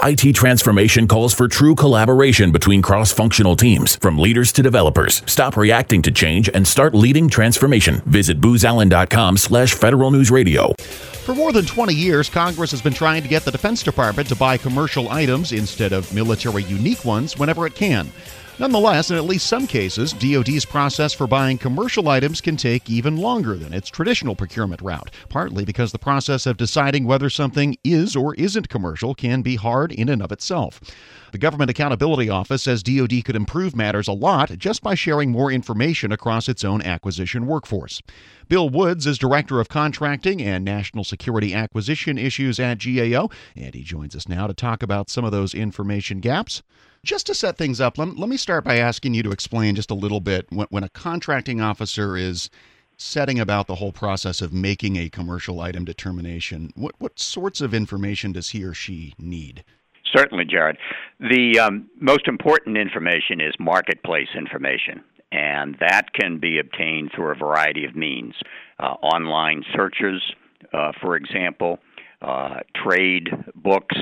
IT transformation calls for true collaboration between cross-functional teams, from leaders to developers. Stop reacting to change and start leading transformation. Visit boozallen.com/Federal News Radio. For more than 20 years, Congress has been trying to get the Defense Department to buy commercial items instead of military unique ones whenever it can. Nonetheless, in at least some cases, DoD's process for buying commercial items can take even longer than its traditional procurement route, partly because the process of deciding whether something is or isn't commercial can be hard in and of itself. The Government Accountability Office says DoD could improve matters a lot just by sharing more information across its own acquisition workforce. Bill Woods is Director of Contracting and National Security Acquisition Issues at GAO, and he joins us now to talk about some of those information gaps. Just to set things up, let me start by asking you to explain just a little bit when a contracting officer is setting about the whole process of making a commercial item determination, what sorts of information does he or she need? Certainly, Jared. The most important information is marketplace information, and that can be obtained through a variety of means. Online searches, for example, trade books,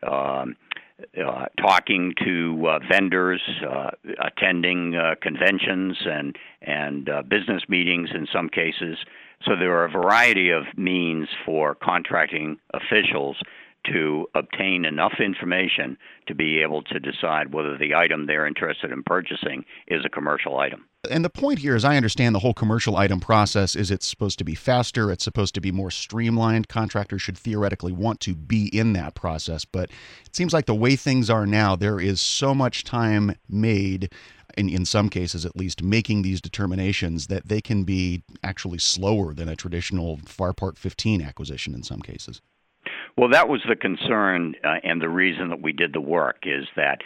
talking to vendors, attending conventions and business meetings in some cases. So there are a variety of means for contracting officials to obtain enough information to be able to decide whether the item they're interested in purchasing is a commercial item. And the point here, as I understand the whole commercial item process, is it's supposed to be faster, it's supposed to be more streamlined. Contractors should theoretically want to be in that process, but it seems like the way things are now, there is so much time made, in some cases at least, making these determinations that they can be actually slower than a traditional FAR Part 15 acquisition in some cases. Well, that was the concern, and the reason that we did the work is that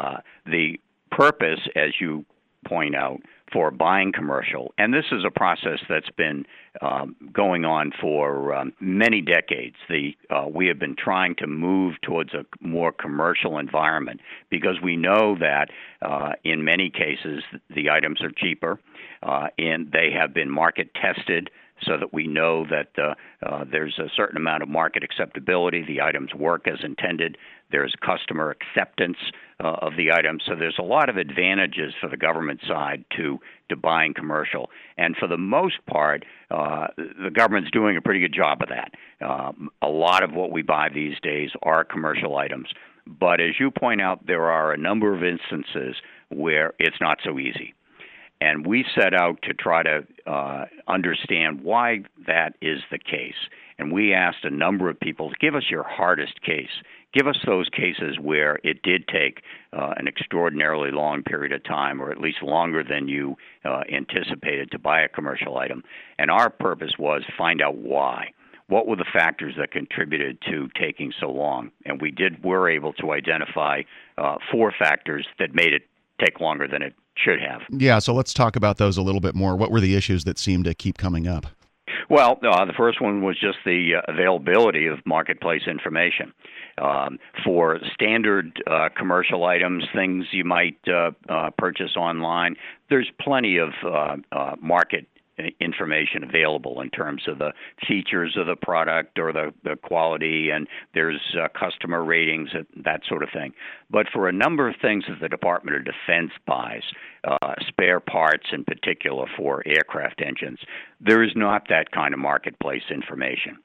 the purpose, as you point out, for buying commercial, and this is a process that's been going on for many decades. We have been trying to move towards a more commercial environment because we know that in many cases the items are cheaper, and they have been market tested, so that we know that there's a certain amount of market acceptability, the items work as intended, there's customer acceptance of the items. So there's a lot of advantages for the government side to buying commercial. And for the most part, the government's doing a pretty good job of that. A lot of what we buy these days are commercial items. But as you point out, there are a number of instances where it's not so easy. And we set out to try to understand why that is the case. And we asked a number of people, give us your hardest case. Give us those cases where it did take an extraordinarily long period of time, or at least longer than you anticipated to buy a commercial item. And our purpose was find out why. What were the factors that contributed to taking so long? And were able to identify 4 factors that made it take longer than it should have. Yeah, so let's talk about those a little bit more. What were the issues that seemed to keep coming up? Well, the first one was just the availability of marketplace information. For standard commercial items, things you might purchase online, there's plenty of market information available in terms of the features of the product or the quality, and there's customer ratings, that sort of thing. But for a number of things that the Department of Defense buys, spare parts in particular for aircraft engines, there is not that kind of marketplace information.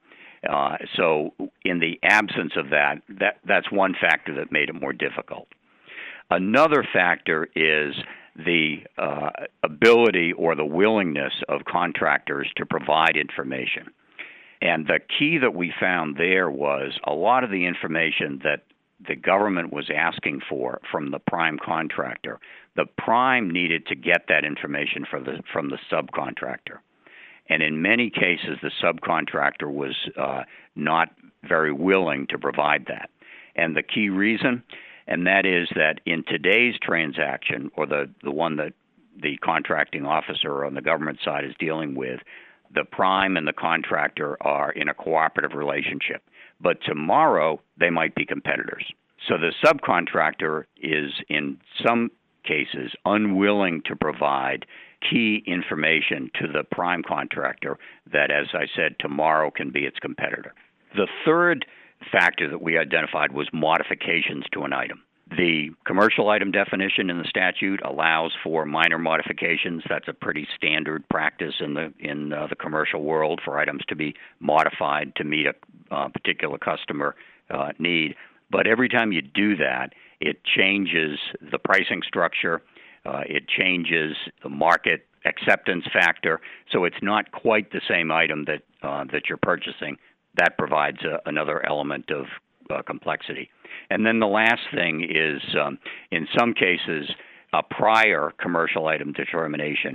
So in the absence of that's one factor that made it more difficult. Another factor is the ability or the willingness of contractors to provide information. And the key that we found there was a lot of the information that the government was asking for from the prime contractor. The prime needed to get that information from the subcontractor. And in many cases, the subcontractor was not very willing to provide that. And the key reason, and that is that in today's transaction, or the one that the contracting officer on the government side is dealing with, the prime and the contractor are in a cooperative relationship. But tomorrow, they might be competitors. So the subcontractor is, in some cases, unwilling to provide key information to the prime contractor that, as I said, tomorrow can be its competitor. The third factor that we identified was modifications to an item. The commercial item definition in the statute allows for minor modifications. That's a pretty standard practice in the commercial world for items to be modified to meet a particular customer need. But every time you do that, it changes the pricing structure. It changes the market acceptance factor. So it's not quite the same item that you're purchasing. That provides another element of complexity. And then the last thing is, in some cases, a prior commercial item determination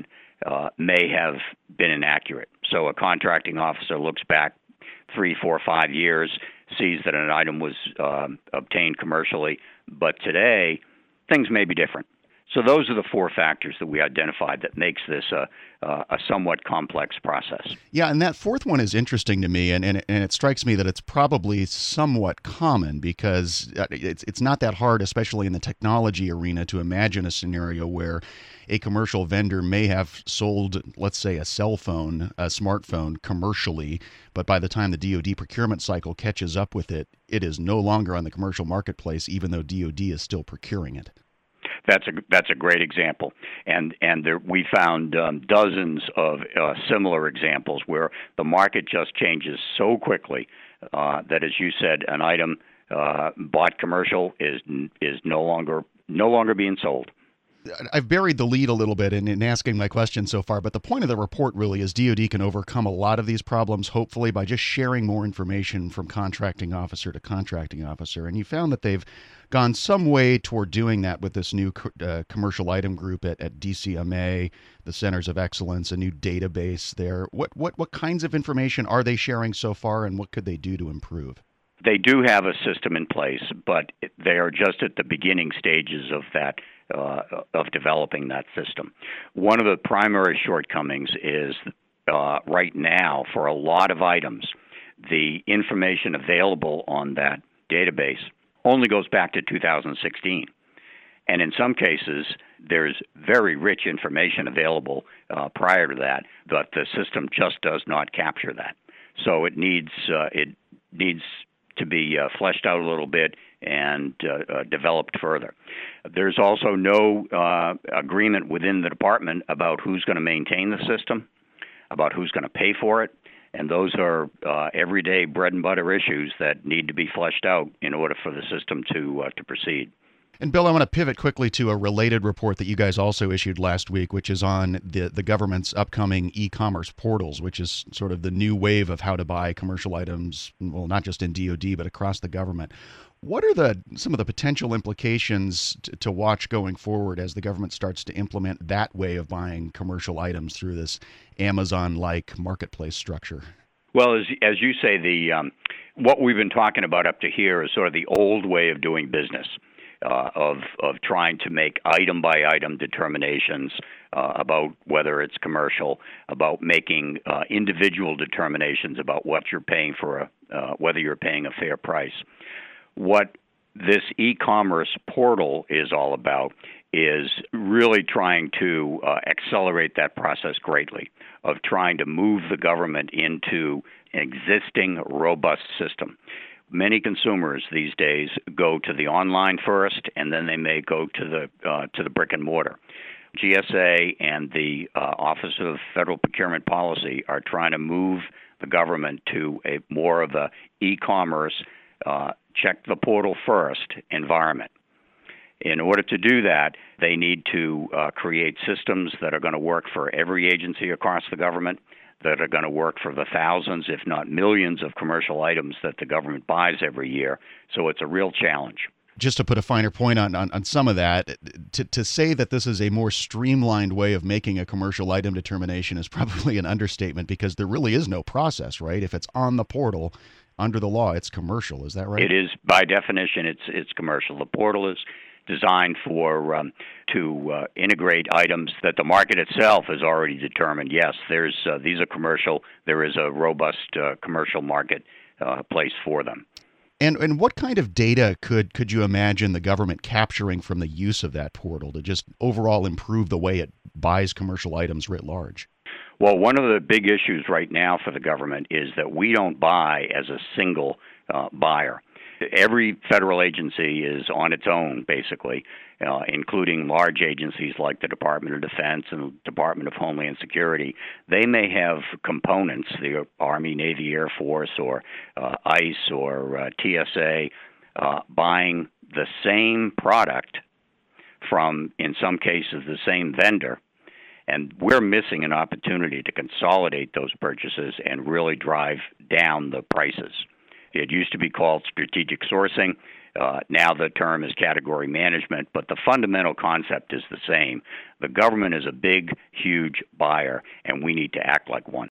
may have been inaccurate. So a contracting officer looks back 3, 4, 5 years, sees that an item was obtained commercially, but today things may be different. So those are the 4 factors that we identified that makes this a somewhat complex process. Yeah, and that 4th one is interesting to me, and it strikes me that it's probably somewhat common because it's not that hard, especially in the technology arena, to imagine a scenario where a commercial vendor may have sold, let's say, a cell phone, a smartphone commercially, but by the time the DoD procurement cycle catches up with it, it is no longer on the commercial marketplace, even though DoD is still procuring it. That's a great example, and we found dozens of similar examples where the market just changes so quickly that, as you said, an item bought commercial is no longer being sold. I've buried the lead a little bit in asking my question so far, but the point of the report really is DoD can overcome a lot of these problems, hopefully, by just sharing more information from contracting officer to contracting officer. And you found that they've gone some way toward doing that with this new commercial item group at DCMA, the Centers of Excellence, a new database there. What kinds of information are they sharing so far, and what could they do to improve? They do have a system in place, but they are just at the beginning stages of that. Of developing that system. One of the primary shortcomings is right now, for a lot of items, the information available on that database only goes back to 2016. And in some cases, there's very rich information available prior to that, but the system just does not capture that. So it needs to be fleshed out a little bit and developed further. There's also no agreement within the department about who's going to maintain the system, about who's going to pay for it, and those are everyday bread and butter issues that need to be fleshed out in order for the system to proceed. And Bill, I want to pivot quickly to a related report that you guys also issued last week, which is on the government's upcoming e-commerce portals, which is sort of the new wave of how to buy commercial items, well, not just in DoD, but across the government. What are some of the potential implications to watch going forward as the government starts to implement that way of buying commercial items through this Amazon-like marketplace structure? Well, as you say, what we've been talking about up to here is sort of the old way of doing business. Of trying to make item-by-item determinations about whether it's commercial, about making individual determinations about what you're paying for, whether you're paying a fair price. What this e-commerce portal is all about is really trying to accelerate that process greatly, of trying to move the government into an existing robust system. Many consumers these days go to the online first, and then they may go to the brick and mortar. GSA and the Office of Federal Procurement Policy are trying to move the government to a more of a e-commerce, check the portal first environment. In order to do that, they need to create systems that are going to work for every agency across the government, that are going to work for the thousands, if not millions, of commercial items that the government buys every year. So it's a real challenge. Just to put a finer point on some of that, to say that this is a more streamlined way of making a commercial item determination is probably an understatement, because there really is no process, right? If it's on the portal, under the law, it's commercial. Is that right? It is, by definition, it's commercial. The portal is designed to integrate items that the market itself has already determined. Yes, these are commercial. There is a robust commercial market place for them. And what kind of data could you imagine the government capturing from the use of that portal to just overall improve the way it buys commercial items writ large? Well, one of the big issues right now for the government is that we don't buy as a single buyer. Every federal agency is on its own, basically, including large agencies like the Department of Defense and the Department of Homeland Security. They may have components, the Army, Navy, Air Force, or ICE or TSA, buying the same product from, in some cases, the same vendor. And we're missing an opportunity to consolidate those purchases and really drive down the prices. It used to be called strategic sourcing. Now the term is category management, but the fundamental concept is the same. The government is a big, huge buyer, and we need to act like one.